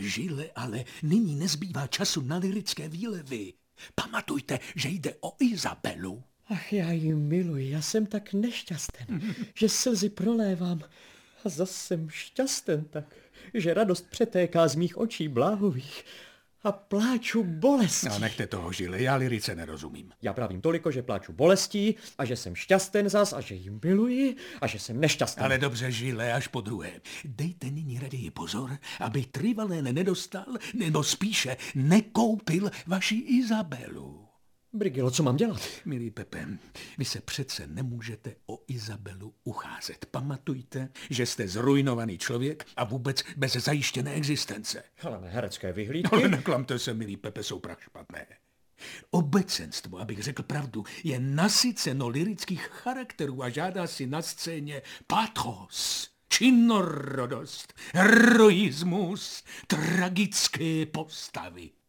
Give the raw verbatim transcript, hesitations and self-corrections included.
Žile, ale nyní nezbývá času na lyrické výlevy. Pamatujte, že jde o Izabelu. Ach, já ji miluji, já jsem tak nešťasten, že slzy prolévám. A zas jsem šťasten tak, že radost přetéká z mých očí bláhových a pláču bolestí. No, nechte toho, Žile, já lyrice nerozumím. Já právím toliko, že pláču bolestí a že jsem šťasten zas a že ji miluji a že jsem nešťasten. Ale dobře, Žile, až po druhé. Dejte nyní raději pozor, aby Trivalén nedostal, nebo spíše nekoupil vaši Izabelu. Brigilo, co mám dělat? Milý Pepe, vy se přece nemůžete o Izabelu ucházet. Pamatujte, že jste zrujnovaný člověk a vůbec bez zajištěné existence. Ale ne herecké vyhlídky. Ale neklamte se, milý Pepe, jsou prach špatné. Obecenstvo, abych řekl pravdu, je nasyceno lyrických charakterů a žádá si na scéně pathos, činnorodost, heroismus, tragické postavy.